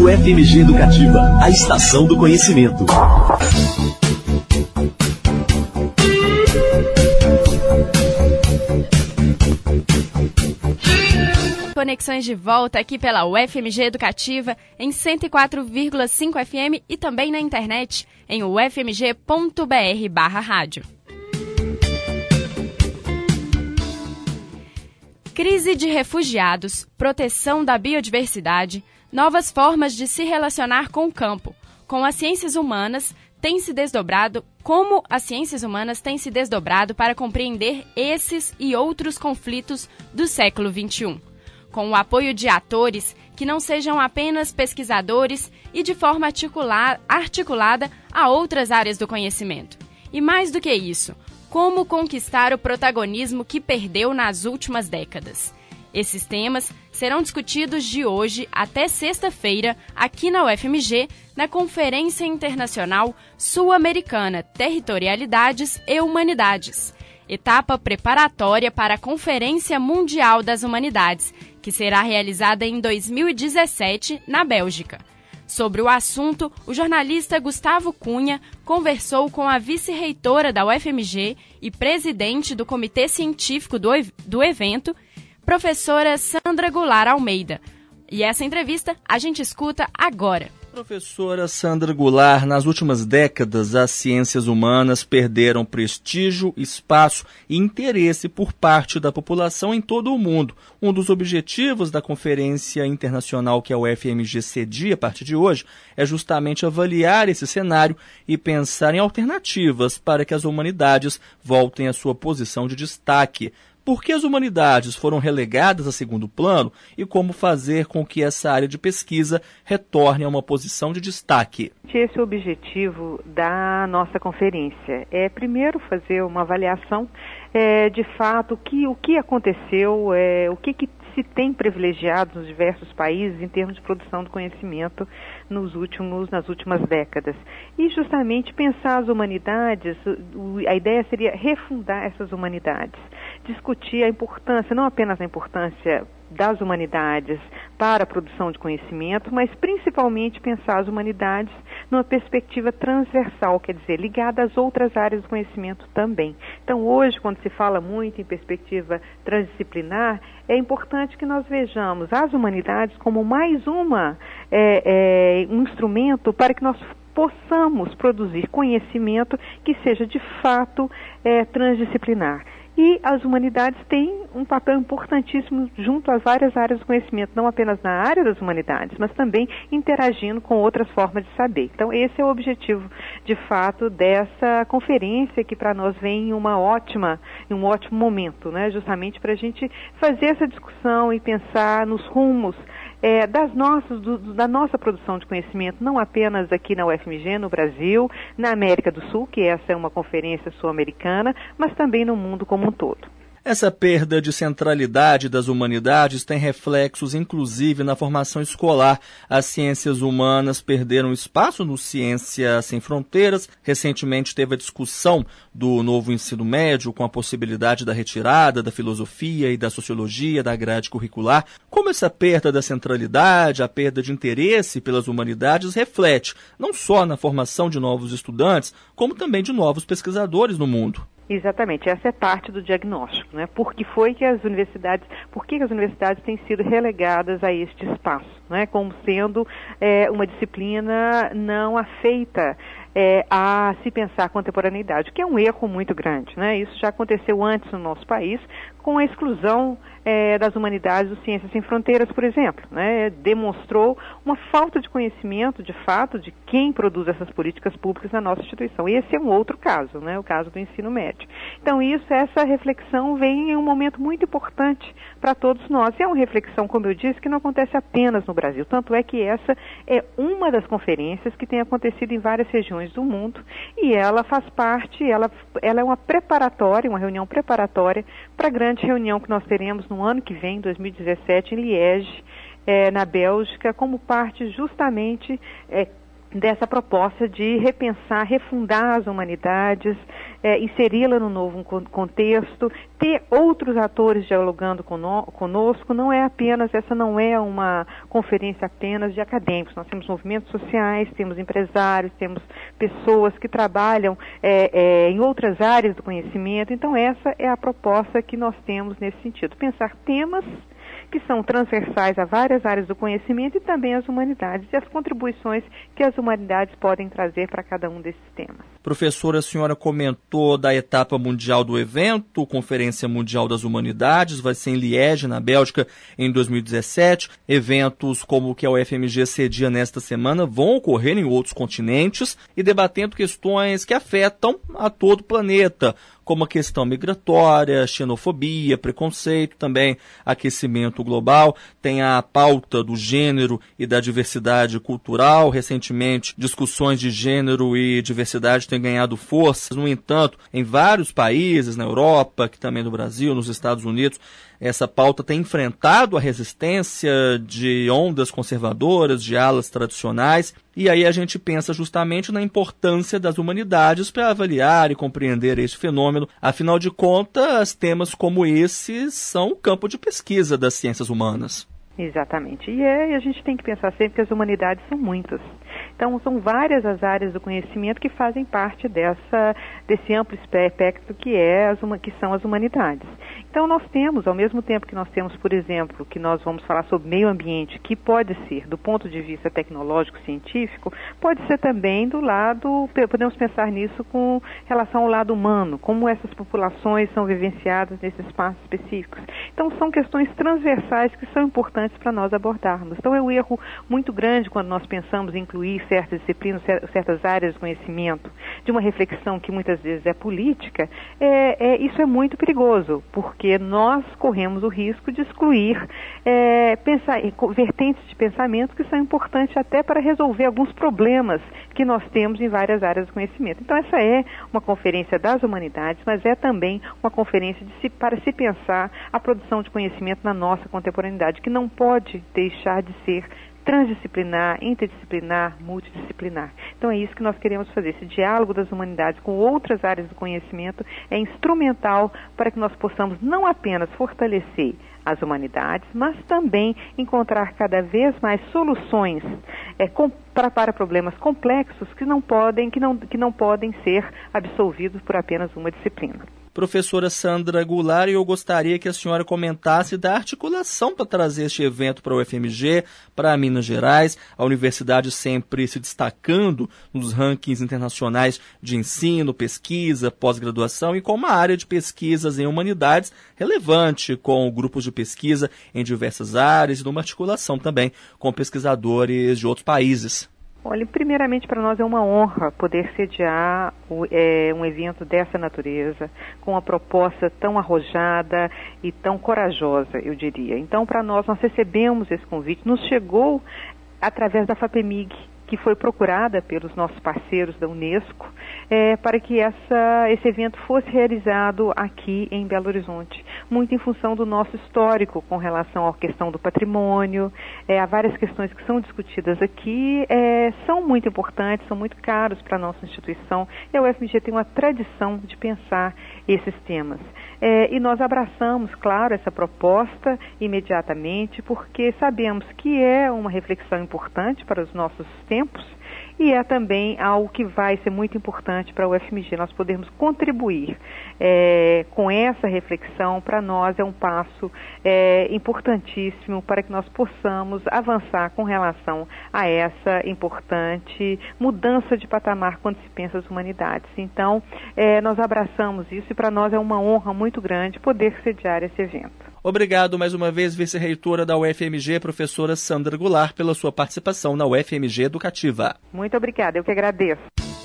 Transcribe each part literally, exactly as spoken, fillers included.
U F M G Educativa, a estação do conhecimento. Conexões de volta aqui pela U F M G Educativa em cento e quatro vírgula cinco F M e também na internet em u f m g ponto b r barra rádio. Crise de refugiados, proteção da biodiversidade, novas formas de se relacionar com o campo, com as ciências humanas tem se desdobrado, como as ciências humanas têm se desdobrado para compreender esses e outros conflitos do século vinte e um. Com o apoio de atores que não sejam apenas pesquisadores e de forma articular, articulada a outras áreas do conhecimento. E mais do que isso, como conquistar o protagonismo que perdeu nas últimas décadas. Esses temas serão discutidos de hoje até sexta-feira aqui na U F M G, na Conferência Internacional Sul-Americana Territorialidades e Humanidades, etapa preparatória para a Conferência Mundial das Humanidades, que será realizada em dois mil e dezessete, na Bélgica. Sobre o assunto, o jornalista Gustavo Cunha conversou com a vice-reitora da U F M G e presidente do Comitê Científico do, do evento, professora Sandra Goulart Almeida. E essa entrevista a gente escuta agora. Professora Sandra Goulart, nas últimas décadas, as ciências humanas perderam prestígio, espaço e interesse por parte da população em todo o mundo. Um dos objetivos da Conferência Internacional que a U F M G cedia a partir de hoje é justamente avaliar esse cenário e pensar em alternativas para que as humanidades voltem à sua posição de destaque. Por que as humanidades foram relegadas a segundo plano e como fazer com que essa área de pesquisa retorne a uma posição de destaque? Esse é o objetivo da nossa conferência. É, primeiro, fazer uma avaliação é, de fato o que, o que aconteceu, é, o que, que se tem privilegiado nos diversos países em termos de produção de conhecimento nos últimos, nas últimas décadas. E justamente pensar as humanidades, a ideia seria refundar essas humanidades, discutir a importância, não apenas a importância das humanidades para a produção de conhecimento, mas principalmente pensar as humanidades numa perspectiva transversal, quer dizer, ligada às outras áreas do conhecimento também. Então, hoje, quando se fala muito em perspectiva transdisciplinar, é importante que nós vejamos as humanidades como mais uma, é, é, um instrumento para que nós possamos produzir conhecimento que seja de fato é, transdisciplinar. E as humanidades têm um papel importantíssimo junto às várias áreas do conhecimento, não apenas na área das humanidades, mas também interagindo com outras formas de saber. Então, esse é o objetivo, de fato, dessa conferência, que para nós vem em uma ótima, em um ótimo momento, né? Justamente para a gente fazer essa discussão e pensar nos rumos É, das nossas, do, da nossa produção de conhecimento, não apenas aqui na U F M G, no Brasil, na América do Sul, que essa é uma conferência sul-americana, mas também no mundo como um todo. Essa perda de centralidade das humanidades tem reflexos, inclusive, na formação escolar. As ciências humanas perderam espaço no Ciência Sem Fronteiras. Recentemente teve a discussão do novo ensino médio, com a possibilidade da retirada da filosofia e da sociologia da grade curricular. Como essa perda da centralidade, a perda de interesse pelas humanidades reflete não só na formação de novos estudantes, como também de novos pesquisadores no mundo. Exatamente, essa é parte do diagnóstico, né? Por que foi que as universidades, por que as universidades têm sido relegadas a este espaço, né? Como sendo é, uma disciplina não afeita é, a se pensar a contemporaneidade, o que é um erro muito grande, né? Isso já aconteceu antes no nosso país, com a exclusão é, das humanidades do Ciências Sem Fronteiras, por exemplo, né? Demonstrou uma falta de conhecimento, de fato, de quem produz essas políticas públicas na nossa instituição. E esse é um outro caso, né? O caso do ensino médio. Então, isso, essa reflexão vem em um momento muito importante para todos nós. E é uma reflexão, como eu disse, que não acontece apenas no Brasil. Tanto é que essa é uma das conferências que tem acontecido em várias regiões do mundo, e ela faz parte, ela, ela é uma preparatória, uma reunião preparatória para a grande reunião que nós teremos no ano que vem, dois mil e dezessete, em Liege, é, na Bélgica, como parte justamente, é, dessa proposta de repensar, refundar as humanidades, é, inseri-la no novo contexto, ter outros atores dialogando conosco. Não é apenas, essa não é uma conferência apenas de acadêmicos, nós temos movimentos sociais, temos empresários, temos pessoas que trabalham é, é, em outras áreas do conhecimento. Então essa é a proposta que nós temos nesse sentido, pensar temas que são transversais a várias áreas do conhecimento e também as humanidades, e as contribuições que as humanidades podem trazer para cada um desses temas. Professora, a senhora comentou da etapa mundial do evento, Conferência Mundial das Humanidades, vai ser em Liege, na Bélgica, em dois mil e dezessete. Eventos como o que a U F M G cedia nesta semana vão ocorrer em outros continentes e debatendo questões que afetam a todo o planeta, como a questão migratória, xenofobia, preconceito, também aquecimento global. Tem a pauta do gênero e da diversidade cultural. Recentemente, discussões de gênero e diversidade têm ganhado força. No entanto, em vários países, na Europa, aqui também no Brasil, nos Estados Unidos, essa pauta tem enfrentado a resistência de ondas conservadoras, de alas tradicionais, e aí a gente pensa justamente na importância das humanidades para avaliar e compreender esse fenômeno. Afinal de contas, temas como esses são o campo de pesquisa das ciências humanas. Exatamente. E é, a gente tem que pensar sempre que as humanidades são muitas. Então, são várias as áreas do conhecimento que fazem parte dessa, desse amplo espectro que, é as, que são as humanidades. Então, nós temos, ao mesmo tempo que nós temos, por exemplo, que nós vamos falar sobre meio ambiente, que pode ser, do ponto de vista tecnológico, científico, pode ser também do lado, podemos pensar nisso com relação ao lado humano, como essas populações são vivenciadas nesses espaços específicos. Então, são questões transversais que são importantes para nós abordarmos. Então, é um erro muito grande quando nós pensamos em incluir certas disciplinas, certas áreas de conhecimento, de uma reflexão que muitas vezes é política. É, é, isso é muito perigoso, porque nós corremos o risco de excluir é, pensar, vertentes de pensamento que são importantes até para resolver alguns problemas que nós temos em várias áreas do conhecimento. Então, essa é uma conferência das humanidades, mas é também uma conferência de se, para se pensar a produção de conhecimento na nossa contemporaneidade, que não pode deixar de ser transdisciplinar, interdisciplinar, multidisciplinar. Então é isso que nós queremos fazer. Esse diálogo das humanidades com outras áreas do conhecimento é instrumental para que nós possamos não apenas fortalecer as humanidades, mas também encontrar cada vez mais soluções é, com, para, para problemas complexos que não podem, que não, que não podem ser absolvidos por apenas uma disciplina. Professora Sandra Goulart, eu gostaria que a senhora comentasse da articulação para trazer este evento para a U F M G, para Minas Gerais, a universidade sempre se destacando nos rankings internacionais de ensino, pesquisa, pós-graduação e com uma área de pesquisas em humanidades relevante, com grupos de pesquisa em diversas áreas e numa articulação também com pesquisadores de outros países. Olha, primeiramente para nós é uma honra poder sediar o, é, um evento dessa natureza, com uma proposta tão arrojada e tão corajosa, eu diria. Então, para nós, nós recebemos esse convite, nos chegou através da FAPEMIG, que foi procurada pelos nossos parceiros da Unesco, é, para que essa, esse evento fosse realizado aqui em Belo Horizonte, muito em função do nosso histórico com relação à questão do patrimônio. É, há várias questões que são discutidas aqui, é, são muito importantes, são muito caros para a nossa instituição, e a U F M G tem uma tradição de pensar esses temas. É, e nós abraçamos, claro, essa proposta imediatamente, porque sabemos que é uma reflexão importante para os nossos tempos e é também algo que vai ser muito importante para a U F M G, nós podermos contribuir é, com essa reflexão. Para nós é um passo é, importantíssimo para que nós possamos avançar com relação a essa importante mudança de patamar quando se pensa as humanidades. Então, é, nós abraçamos isso e para nós é uma honra muito grande poder sediar esse evento. Obrigado mais uma vez, vice-reitora da U F M G, professora Sandra Goulart, pela sua participação na U F M G Educativa. Muito obrigada, eu que agradeço.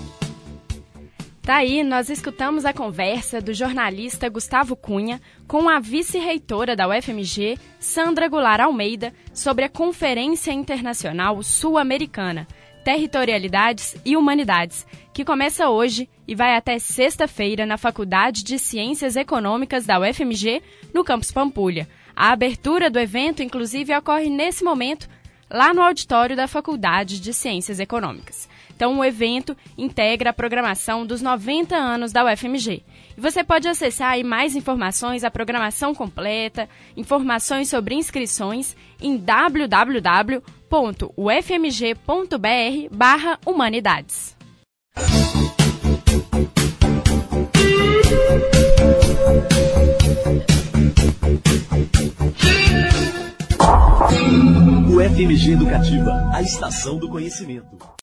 Tá aí, nós escutamos a conversa do jornalista Gustavo Cunha com a vice-reitora da U F M G, Sandra Goulart Almeida, sobre a Conferência Internacional Sul-Americana, Territorialidades e Humanidades, que começa hoje e vai até sexta-feira na Faculdade de Ciências Econômicas da U F M G, no campus Pampulha. A abertura do evento, inclusive, ocorre nesse momento lá no auditório da Faculdade de Ciências Econômicas. Então, o evento integra a programação dos noventa anos da U F M G. E você pode acessar aí mais informações, a programação completa, informações sobre inscrições em w w w ponto u f m g ponto b r barra humanidades. U F M G Educativa, a estação do conhecimento.